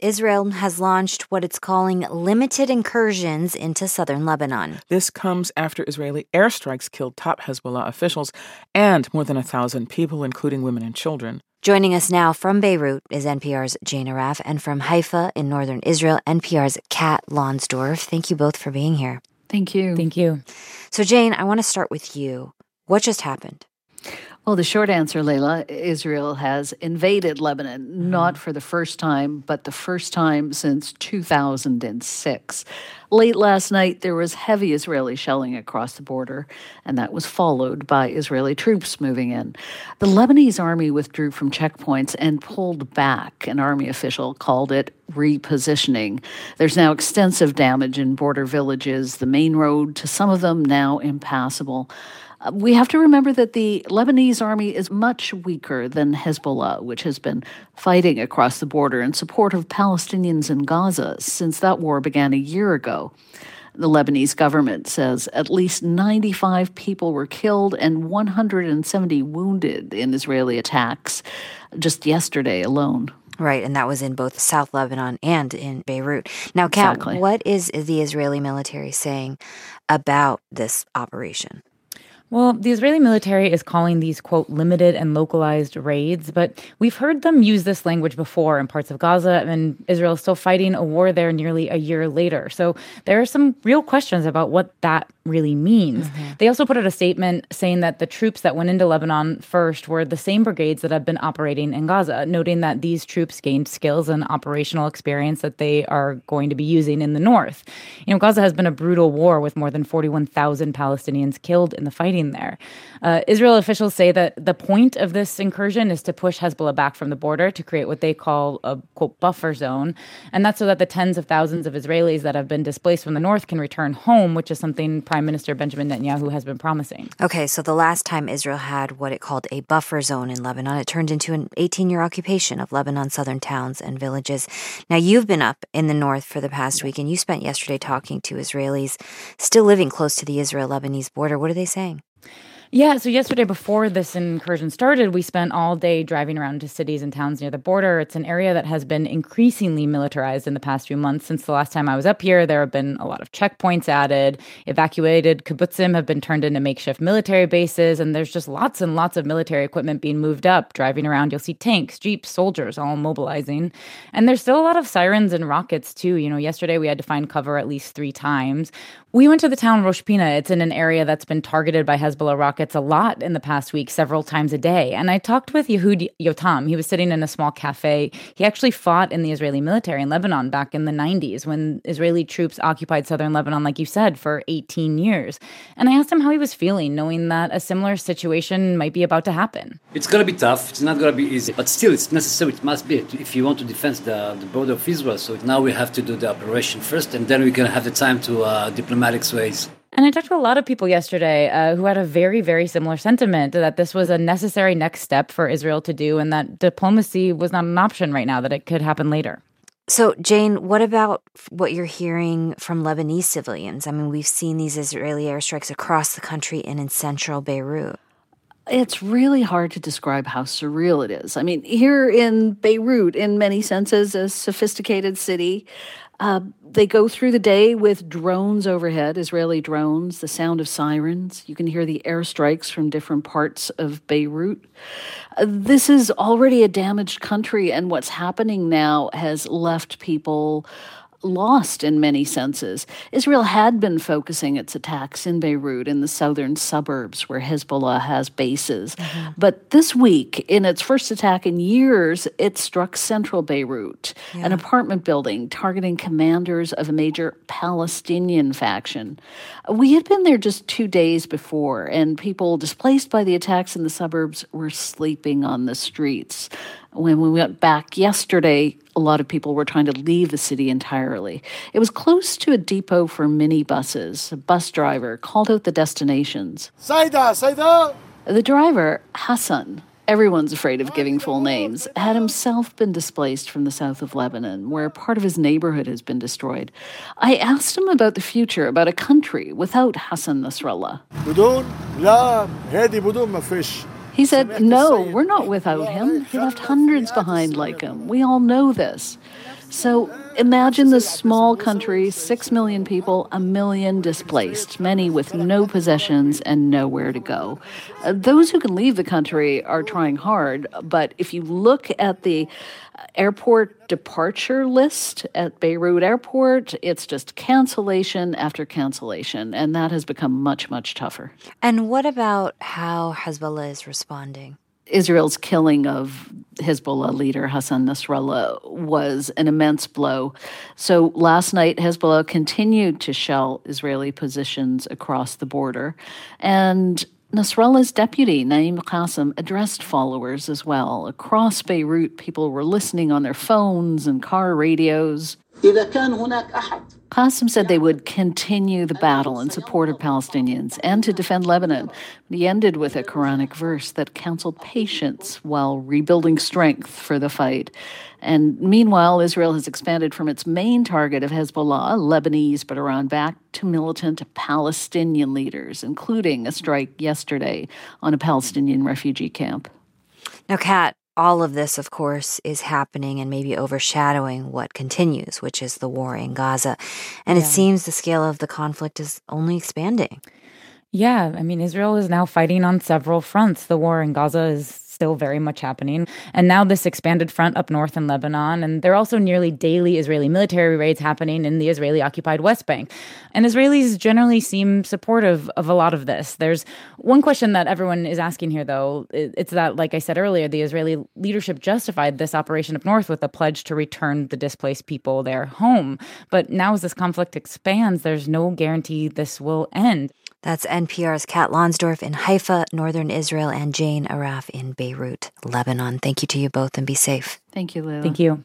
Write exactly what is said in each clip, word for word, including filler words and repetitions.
Israel has launched what it's calling limited incursions into southern Lebanon. This comes after Israeli airstrikes killed top Hezbollah officials and more than a thousand people, including women and children. Joining us now from Beirut is N P R's Jane Araf, and from Haifa in northern Israel, N P R's Kat Lonsdorf. Thank you both for being here. Thank you. Thank you. So, Jane, I want to start with you. What just happened? Well, the short answer, Layla, Israel has invaded Lebanon, mm-hmm. not for the first time, but the first time since two thousand six. Late last night, there was heavy Israeli shelling across the border, and that was followed by Israeli troops moving in. The Lebanese army withdrew from checkpoints and pulled back. An army official called it repositioning. There's now extensive damage in border villages, the main road to some of them now impassable. We have to remember that the Lebanese army is much weaker than Hezbollah, which has been fighting across the border in support of Palestinians in Gaza since that war began a year ago. The Lebanese government says at least ninety-five people were killed and one hundred seventy wounded in Israeli attacks just yesterday alone. Right, and that was in both South Lebanon and in Beirut. Now, Kat, exactly. What is the Israeli military saying about this operation? Well, the Israeli military is calling these, quote, limited and localized raids, but we've heard them use this language before in parts of Gaza, and Israel is still fighting a war there nearly a year later. So there are some real questions about what that really means. Mm-hmm. They also put out a statement saying that the troops that went into Lebanon first were the same brigades that have been operating in Gaza, noting that these troops gained skills and operational experience that they are going to be using in the north. You know, Gaza has been a brutal war with more than forty-one thousand Palestinians killed in the fighting there. Uh, Israel officials say that the point of this incursion is to push Hezbollah back from the border to create what they call a, quote, buffer zone. And that's so that the tens of thousands of Israelis that have been displaced from the north can return home, which is something Prime Minister Benjamin Netanyahu has been promising. Okay, so the last time Israel had what it called a buffer zone in Lebanon, it turned into an eighteen-year occupation of Lebanon's southern towns and villages. Now, you've been up in the north for the past week, and you spent yesterday talking to Israelis still living close to the Israel-Lebanese border. What are they saying? Yeah, so yesterday before this incursion started, we spent all day driving around to cities and towns near the border. It's an area that has been increasingly militarized in the past few months. Since the last time I was up here, there have been a lot of checkpoints added. Evacuated kibbutzim have been turned into makeshift military bases, and there's just lots and lots of military equipment being moved up. Driving around, you'll see tanks, jeeps, soldiers all mobilizing. And there's still a lot of sirens and rockets, too. You know, yesterday we had to find cover at least three times. We went to the town Rosh Pina. It's in an area that's been targeted by Hezbollah rockets a lot in the past week, several times a day. And I talked with Yehud Yotam. He was sitting in a small cafe. He actually fought in the Israeli military in Lebanon back in the nineties when Israeli troops occupied southern Lebanon, like you said, for eighteen years. And I asked him how he was feeling, knowing that a similar situation might be about to happen. It's going to be tough. It's not going to be easy. But still, it's necessary. It must be if you want to defend the, the border of Israel. So now we have to do the operation first, and then we can have the time to uh, diplomatic ways. And I talked to a lot of people yesterday uh, who had a very, very similar sentiment that this was a necessary next step for Israel to do and that diplomacy was not an option right now, that it could happen later. So, Jane, what about what you're hearing from Lebanese civilians? I mean, we've seen these Israeli airstrikes across the country and in central Beirut. It's really hard to describe how surreal it is. I mean, here in Beirut, in many senses, a sophisticated city, Uh, they go through the day with drones overhead, Israeli drones, the sound of sirens. You can hear the airstrikes from different parts of Beirut. Uh, this is already a damaged country, and what's happening now has left people lost in many senses. Israel had been focusing its attacks in Beirut, in the southern suburbs where Hezbollah has bases. Mm-hmm. But this week, in its first attack in years, it struck central Beirut, yeah. an apartment building targeting commanders of a major Palestinian faction. We had been there just two days before, and people displaced by the attacks in the suburbs were sleeping on the streets. When we went back yesterday, a lot of people were trying to leave the city entirely. It was close to a depot for minibuses. A bus driver called out the destinations. Saida, Saida! The driver, Hassan, everyone's afraid of giving full names, had himself been displaced from the south of Lebanon, where part of his neighborhood has been destroyed. I asked him about the future, about a country without Hassan Nasrallah. بدون لا هذه بدون ما فيش. He said, no, we're not without him. He left hundreds behind like him. We all know this. So imagine this small country, six million people, a million displaced, many with no possessions and nowhere to go. Uh, those who can leave the country are trying hard, but if you look at the airport departure list at Beirut Airport, it's just cancellation after cancellation, and that has become much, much tougher. And what about how Hezbollah is responding? Israel's killing of Hezbollah leader Hassan Nasrallah was an immense blow. So last night, Hezbollah continued to shell Israeli positions across the border. And Nasrallah's deputy, Naim Qassem, addressed followers as well. Across Beirut, people were listening on their phones and car radios. Qassem said they would continue the battle in support of Palestinians and to defend Lebanon. He ended with a Quranic verse that counseled patience while rebuilding strength for the fight. And meanwhile, Israel has expanded from its main target of Hezbollah, Lebanese but Iran-backed, to militant Palestinian leaders, including a strike yesterday on a Palestinian refugee camp. Now, Kat, all of this, of course, is happening and maybe overshadowing what continues, which is the war in Gaza. And yeah. It seems the scale of the conflict is only expanding. Yeah, I mean, Israel is now fighting on several fronts. The war in Gaza is still very much happening. And now this expanded front up north in Lebanon. And there are also nearly daily Israeli military raids happening in the Israeli-occupied West Bank. And Israelis generally seem supportive of a lot of this. There's one question that everyone is asking here, though. It's that, like I said earlier, the Israeli leadership justified this operation up north with a pledge to return the displaced people their home. But now as this conflict expands, there's no guarantee this will end. That's N P R's Kat Lonsdorf in Haifa, northern Israel, and Jane Araf in Beirut, Lebanon. Thank you to you both and be safe. Thank you, Leila. Thank you.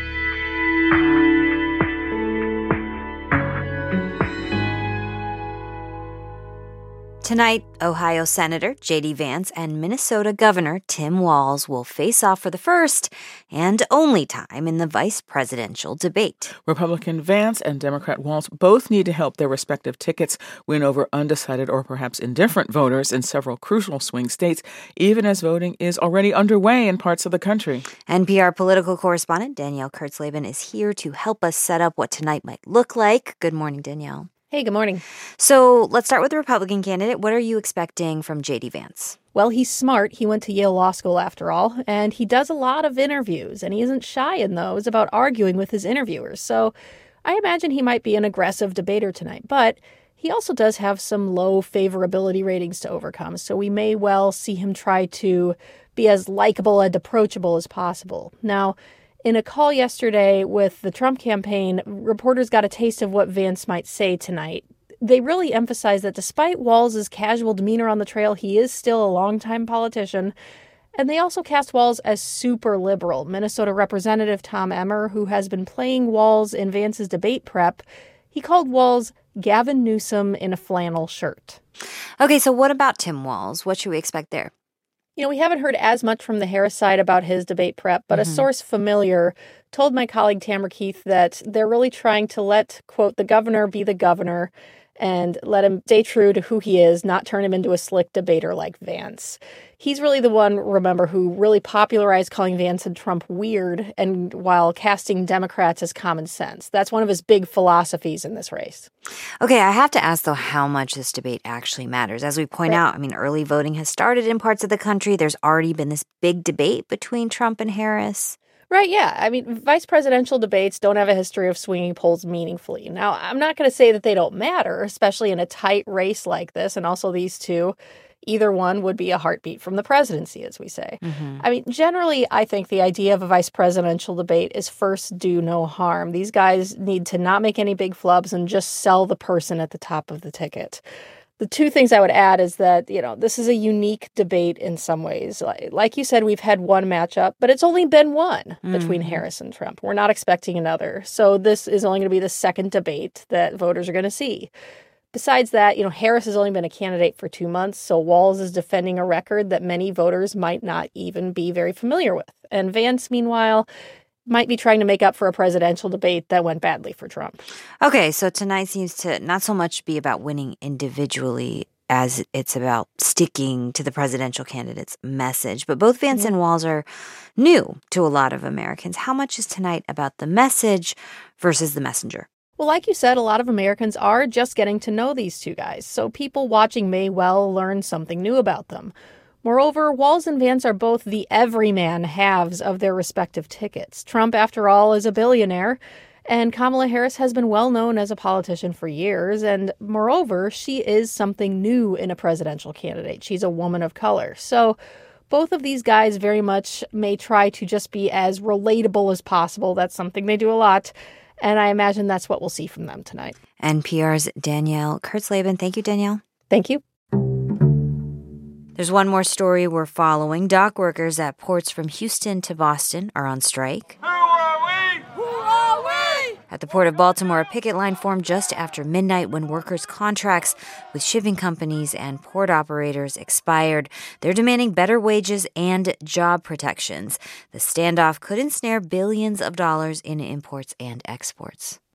Tonight, Ohio Senator J D Vance and Minnesota Governor Tim Walz will face off for the first and only time in the vice presidential debate. Republican Vance and Democrat Walz both need to help their respective tickets win over undecided or perhaps indifferent voters in several crucial swing states, even as voting is already underway in parts of the country. N P R political correspondent Danielle Kurtzleben is here to help us set up what tonight might look like. Good morning, Danielle. Hey, good morning. So let's start with the Republican candidate. What are you expecting from J D Vance? Well, he's smart. He went to Yale Law School after all, and he does a lot of interviews, and he isn't shy in those about arguing with his interviewers. So I imagine he might be an aggressive debater tonight, but he also does have some low favorability ratings to overcome, so we may well see him try to be as likable and approachable as possible. Now, in a call yesterday with the Trump campaign, reporters got a taste of what Vance might say tonight. They really emphasized that despite Walz's casual demeanor on the trail, he is still a longtime politician. And they also cast Walz as super liberal. Minnesota Representative Tom Emmer, who has been playing Walz in Vance's debate prep, he called Walz Gavin Newsom in a flannel shirt. Okay, so what about Tim Walz? What should we expect there? You know, we haven't heard as much from the Harris side about his debate prep, but mm-hmm. a source familiar told my colleague Tamara Keith that they're really trying to let, quote, the governor be the governor and let him stay true to who he is, not turn him into a slick debater like Vance. He's really the one, remember, who really popularized calling Vance and Trump weird and while casting Democrats as common sense. That's one of his big philosophies in this race. Okay, I have to ask, though, how much this debate actually matters. As we point right. out, I mean, early voting has started in parts of the country. There's already been this big debate between Trump and Harris. Right, yeah. I mean, vice presidential debates don't have a history of swinging polls meaningfully. Now, I'm not going to say that they don't matter, especially in a tight race like this, and also these two. Either one would be a heartbeat from the presidency, as we say. Mm-hmm. I mean, generally, I think the idea of a vice presidential debate is first do no harm. These guys need to not make any big flubs and just sell the person at the top of the ticket. The two things I would add is that, you know, this is a unique debate in some ways. Like, like you said, we've had one matchup, but it's only been one mm. between Harris and Trump. We're not expecting another. So this is only going to be the second debate that voters are going to see. Besides that, you know, Harris has only been a candidate for two months, so Walz is defending a record that many voters might not even be very familiar with. And Vance, meanwhile, might be trying to make up for a presidential debate that went badly for Trump. Okay, so tonight seems to not so much be about winning individually as it's about sticking to the presidential candidate's message. But both Vance and Walz are new to a lot of Americans. How much is tonight about the message versus the messenger? Well, like you said, a lot of Americans are just getting to know these two guys, so people watching may well learn something new about them. Moreover, Walz and Vance are both the everyman halves of their respective tickets. Trump, after all, is a billionaire, and Kamala Harris has been well known as a politician for years, and moreover, she is something new in a presidential candidate. She's a woman of color. So both of these guys very much may try to just be as relatable as possible. That's something they do a lot, and I imagine that's what we'll see from them tonight. N P R's Danielle Kurtzleben. Thank you, Danielle. Thank you. There's one more story we're following. Dock workers at ports from Houston to Boston are on strike. Who are we? Who are we? At the Port of Baltimore, a picket line formed just after midnight when workers' contracts with shipping companies and port operators expired. They're demanding better wages and job protections. The standoff could ensnare billions of dollars in imports and exports.